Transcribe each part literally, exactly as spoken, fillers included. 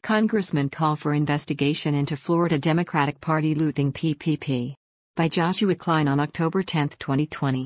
Congressman call for investigation into Florida Democratic Party looting P P P. By Joshua Klein on October tenth, twenty twenty.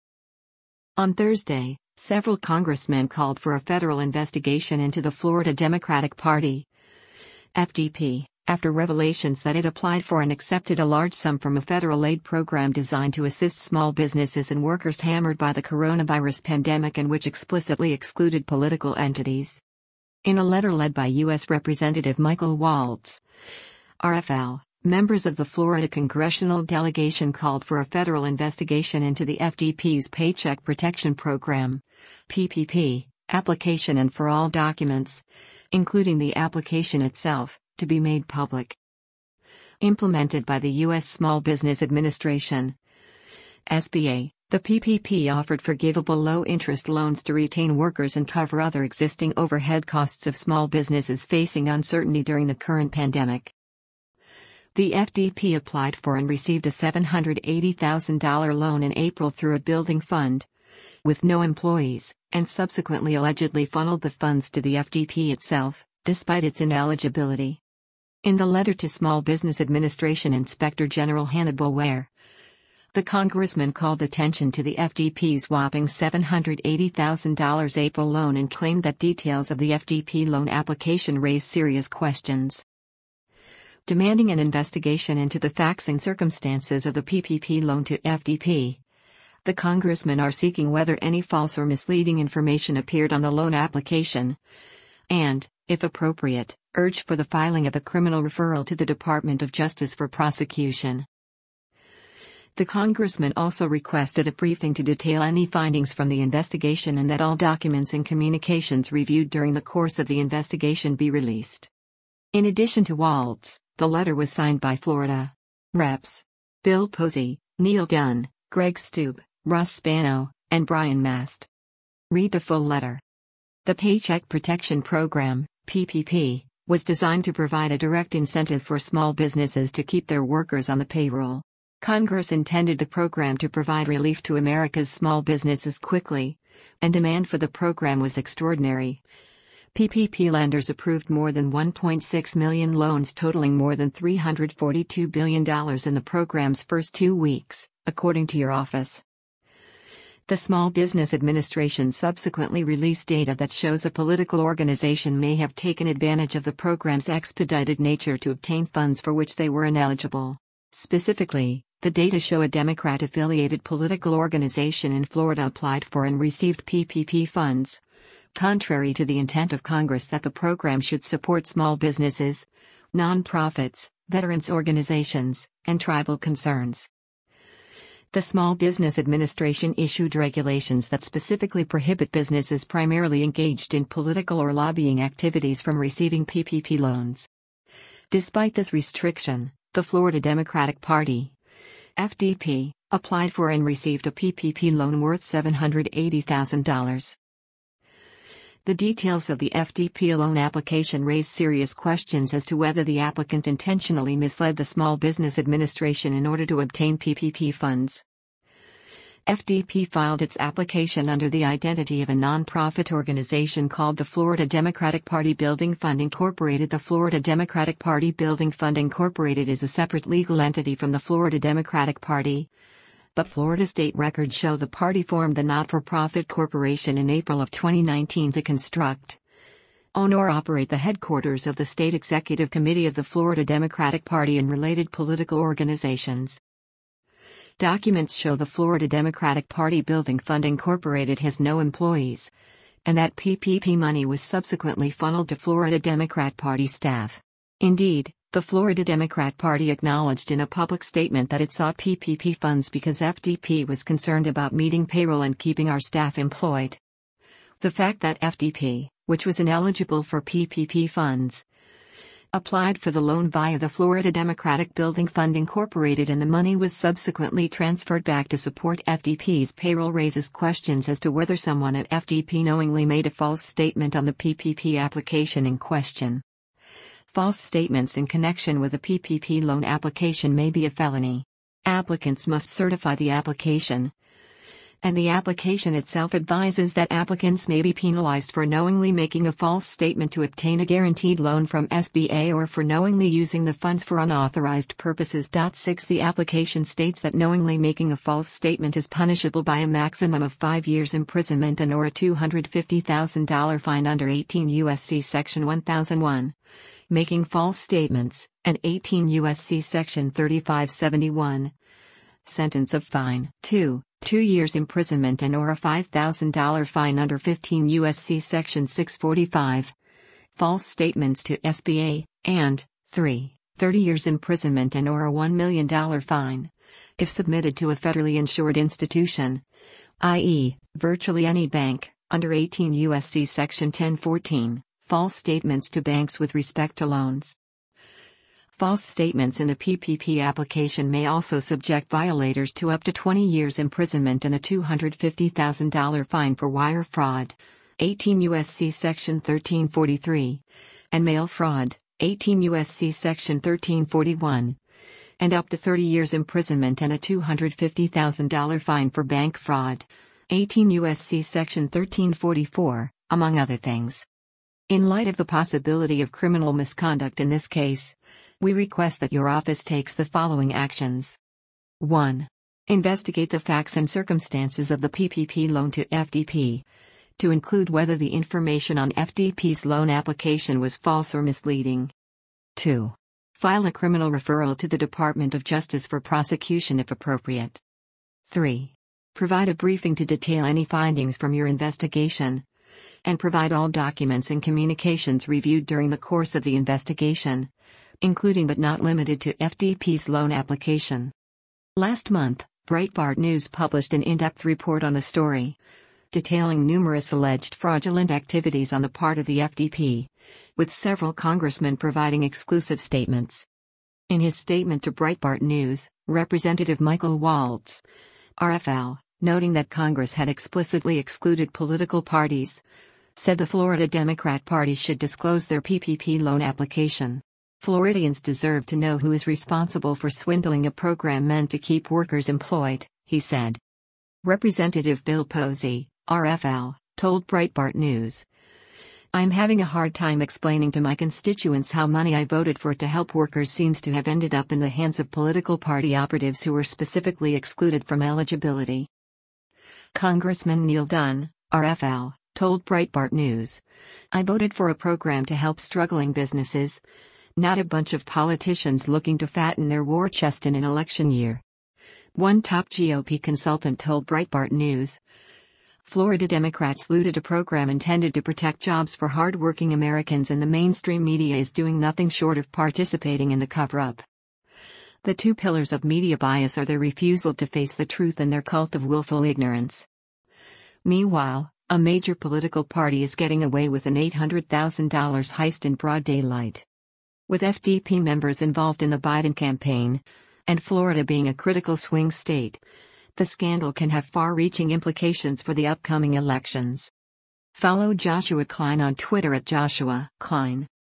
On Thursday, several congressmen called for a federal investigation into the Florida Democratic Party, F D P, after revelations that it applied for and accepted a large sum from a federal aid program designed to assist small businesses and workers hammered by the coronavirus pandemic and which explicitly excluded political entities. In a letter led by U S Representative Michael Waltz, R F L, members of the Florida congressional delegation called for a federal investigation into the F D P's Paycheck Protection Program, P P P, application and for all documents, including the application itself, to be made public. Implemented by the U S Small Business Administration, S B A, the P P P offered forgivable low-interest loans to retain workers and cover other existing overhead costs of small businesses facing uncertainty during the current pandemic. The F D P applied for and received a seven hundred eighty thousand dollars loan in April through a building fund, with no employees, and subsequently allegedly funneled the funds to the F D P itself, despite its ineligibility. In the letter to Small Business Administration Inspector General Hannibal Ware, the congressman called attention to the F D P's whopping seven hundred eighty thousand dollars April loan and claimed that details of the F D P loan application raised serious questions. Demanding an investigation into the facts and circumstances of the P P P loan to F D P, the congressmen are seeking whether any false or misleading information appeared on the loan application, and, if appropriate, urge for the filing of a criminal referral to the Department of Justice for prosecution. The congressman also requested a briefing to detail any findings from the investigation and that all documents and communications reviewed during the course of the investigation be released. In addition to Waltz, the letter was signed by Florida Reps Bill Posey, Neil Dunn, Greg Steube, Russ Spano, and Brian Mast. Read the full letter. The Paycheck Protection Program, P P P, was designed to provide a direct incentive for small businesses to keep their workers on the payroll. Congress intended the program to provide relief to America's small businesses quickly, and demand for the program was extraordinary. P P P lenders approved more than one point six million loans totaling more than three hundred forty-two billion dollars in the program's first two weeks, according to your office. The Small Business Administration subsequently released data that shows a political organization may have taken advantage of the program's expedited nature to obtain funds for which they were ineligible. Specifically, the data show a Democrat-affiliated political organization in Florida applied for and received P P P funds, contrary to the intent of Congress that the program should support small businesses, nonprofits, veterans organizations, and tribal concerns. The Small Business Administration issued regulations that specifically prohibit businesses primarily engaged in political or lobbying activities from receiving P P P loans. Despite this restriction, the Florida Democratic Party, F D P, applied for and received a P P P loan worth seven hundred eighty thousand dollars. The details of the F D P loan application raised serious questions as to whether the applicant intentionally misled the Small Business Administration in order to obtain P P P funds. F D P filed its application under the identity of a nonprofit organization called the Florida Democratic Party Building Fund Incorporated. The Florida Democratic Party Building Fund Incorporated is a separate legal entity from the Florida Democratic Party, but Florida state records show the party formed the not-for-profit corporation in April of twenty nineteen to construct, own or operate the headquarters of the State Executive Committee of the Florida Democratic Party and related political organizations. Documents show the Florida Democratic Party Building Fund Incorporated has no employees, and that P P P money was subsequently funneled to Florida Democrat Party staff. Indeed, the Florida Democrat Party acknowledged in a public statement that it sought P P P funds because F D P was concerned about meeting payroll and keeping our staff employed. The fact that F D P, which was ineligible for P P P funds, applied for the loan via the Florida Democratic Building Fund Incorporated and the money was subsequently transferred back to support F D P's payroll raises questions as to whether someone at F D P knowingly made a false statement on the P P P application in question. False statements in connection with a P P P loan application may be a felony. Applicants must certify the application, and the application itself advises that applicants may be penalized for knowingly making a false statement to obtain a guaranteed loan from S B A or for knowingly using the funds for unauthorized purposes. six The application states that knowingly making a false statement is punishable by a maximum of five years imprisonment and or a two hundred fifty thousand dollars fine under eighteen U S C Section one thousand one. Making false statements, and eighteen U S C Section thirty-five seventy-one. Sentence of fine. two. Two years imprisonment and or a five thousand dollars fine under fifteen U S C Section six forty-five. False statements to S B A, and three. thirty years imprisonment and or a one million dollars fine. If submitted to a federally insured institution, that is, virtually any bank, under eighteen U S C Section ten fourteen, false statements to banks with respect to loans. False statements in a P P P application may also subject violators to up to twenty years imprisonment and a two hundred fifty thousand dollars fine for wire fraud, eighteen U S C Section thirteen forty-three, and mail fraud, eighteen U S C Section thirteen forty-one, and up to thirty years imprisonment and a two hundred fifty thousand dollars fine for bank fraud, eighteen U S C Section thirteen forty-four, among other things. In light of the possibility of criminal misconduct in this case, we request that your office takes the following actions. one. Investigate the facts and circumstances of the P P P loan to F D P, to include whether the information on F D P's loan application was false or misleading. two. File a criminal referral to the Department of Justice for prosecution if appropriate. three. Provide a briefing to detail any findings from your investigation, and provide all documents and communications reviewed during the course of the investigation, including but not limited to F D P's loan application. Last month, Breitbart News published an in-depth report on the story, detailing numerous alleged fraudulent activities on the part of the F D P, with several congressmen providing exclusive statements. In his statement to Breitbart News, Representative Michael Waltz, R F L, noting that Congress had explicitly excluded political parties, said the Florida Democrat Party should disclose their P P P loan application. Floridians deserve to know who is responsible for swindling a program meant to keep workers employed, he said. Representative Bill Posey, R F L, told Breitbart News, "I'm having a hard time explaining to my constituents how money I voted for to help workers seems to have ended up in the hands of political party operatives who were specifically excluded from eligibility." Congressman Neil Dunn, R F L, told Breitbart News, "I voted for a program to help struggling businesses, not a bunch of politicians looking to fatten their war chest in an election year." One top G O P consultant told Breitbart News, "Florida Democrats looted a program intended to protect jobs for hard-working Americans, and the mainstream media is doing nothing short of participating in the cover-up. The two pillars of media bias are their refusal to face the truth and their cult of willful ignorance." Meanwhile, a major political party is getting away with an eight hundred thousand dollars heist in broad daylight. With F D P members involved in the Biden campaign, and Florida being a critical swing state, the scandal can have far-reaching implications for the upcoming elections. Follow Joshua Klein on Twitter at Joshua Klein.